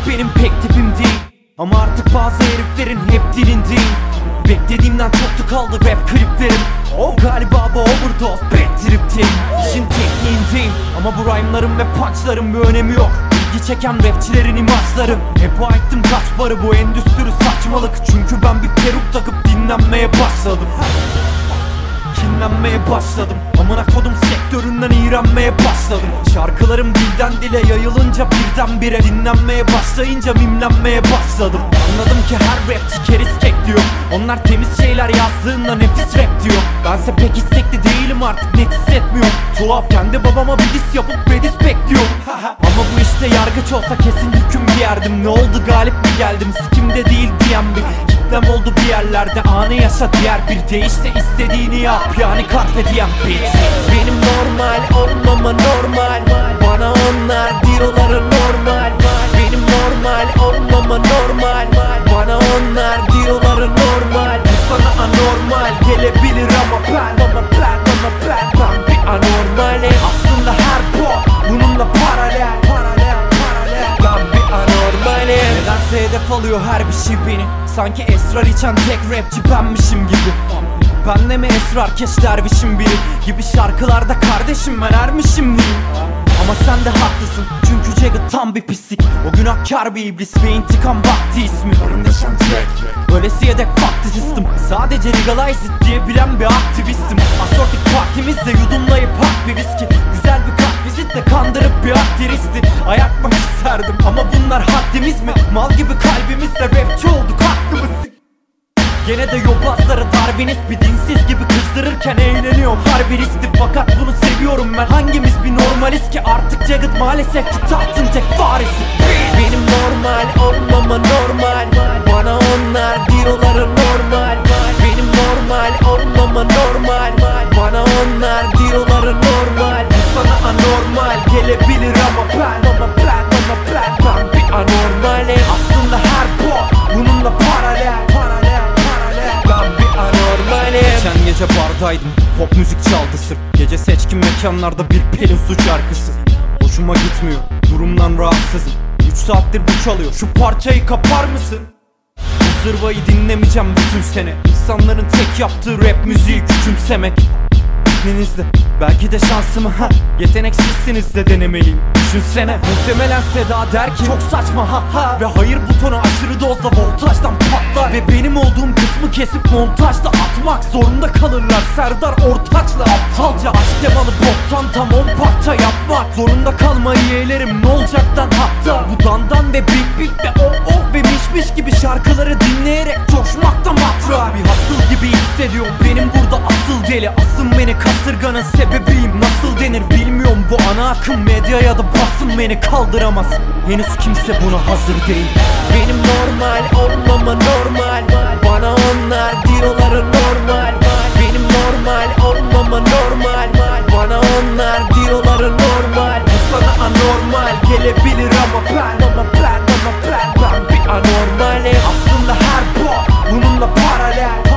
benim pek tipim değil. Ama artık bazı heriflerin hep dilindeyim. Beklediğimden çoktu kaldı rap kliplerim. O galiba bu overdose bad tripteyim. İşin tekniğindeyim ama bu rhyme'larım ve punchlarım bir önemi yok. İlgi çeken rapçilerin imajları. Hep aittim kaç barı, bu endüstri saçmalık. Çünkü ben bir peruk takıp dinlenmeye başladım. Kinlenmeye başladım. Amına kodum sektöründen iğrenmeye başladım. Şarkılarım dilden dile yayılınca birdenbire dinlenmeye başlayınca mimlenmeye başladım. Anladım ki her rapçi keriz kek diyor. Onlar temiz şeyler yazdığında nefis rap diyor. Bense pek istekli değilim artık, net hissetmiyorum. Tuhaf, kendi babama bir diss yapıp bedis bekliyorum. Ama bu işte yargıç olsa kesin hüküm giyerdim. Ne oldu, galip mi geldim, sikimde değil diyen bir kitlem oldu bir yerlerde. Anı yaşa, diğer bir değişte istediğini yap, yani carpe diem bitch. Benim normal olmama normal, bana onlar diyorlar normal. Benim normal olmama normal, bana onlar diyorlar normal. Bu sana anormal gelebilir ama ben bir anormalim. Aslında her bot bununla paralel. Ben bir anormalim. Nedense hedef alıyor her bir şey beni. Sanki esrar içen tek rapçi benmişim gibi. Ben de mi esrarkeş dervişim biri gibi şarkılarda kardeşim ben ermişim diyeyim. Ama sen de haklısın çünkü Jagged tam bir pislik. O günahkar bir iblis ve intikam vakti ismi. Öylesi yedek fuck system. Sadece legalize it diyebilen bir aktivistim. Asortik partimizle yudumlayıp hak bir viski. Güzel bir kalp vizitle kandırıp bir aktristi. Ayakmak isterdim ama bunlar haddimiz mi? Mal gibi kalbimizle rapçi olduk, haklı mısın? Gene de yobazları Darwinist bir dinsiz gibi kızdırırken eğleniyorum harbi riskli. Fakat bunu seviyorum ben, hangimiz bir normaliz ki? Artık Jagged maalesef ki tahtın tek farisi. Benim normal olmama normal, bana onlar diyorlar normal. Benim normal olmama normal, bana onlar diyorlar normal. Bu sana anormal gelebilir ama ben bir anormalim. Aslında her bot bununla paralel. Ben bir anormalim. Geçen gece bardaydım, pop müzik çaldı sırf. Gece seçkin mekanlarda bir Pelin Su şarkısı. Hoşuma gitmiyor, durumdan rahatsızım. 3 saattir bu çalıyor, şu parçayı kapar mısın? Bu zırvayı dinlemeyeceğim bütün sene. İnsanların tek yaptığı rap müziği küçümsemek. İzninizle belki de şansımı yeteneksizsiniz de denemeliyim. Düşünsene, muhtemelen Seda der ki çok saçma ha. Ve hayır butonu aşırı dozda voltajdan patlar. Ve benim olduğum kısmı kesip montajda atmak zorunda kalırlar. Serdar Ortaç'la aptalca aşk temalı boktan tam 10 parça yapmak zorunda kalmayı yeğlerim ne olacaktan hatta. Bu dandan ve big big ve oh ve miş gibi şarkıları dinleyerek coşmaktan matrak. Bir hasıl gibi hissediyorum, benim burada asıl deli. Asıl beni kasırganın sebebiyim, nasıl denir bilmiyorum. Bu ana akım medya ya da basın beni kaldıramaz. Henüz kimse buna hazır değil. Benim normal olmama normal, bana onlar diyorlar normal. Benim normal olmama normal, bana onlar diyorlar normal. Bu sana anormal gelebilir ama ben bir anormalim. Aslında her bot bununla paralel.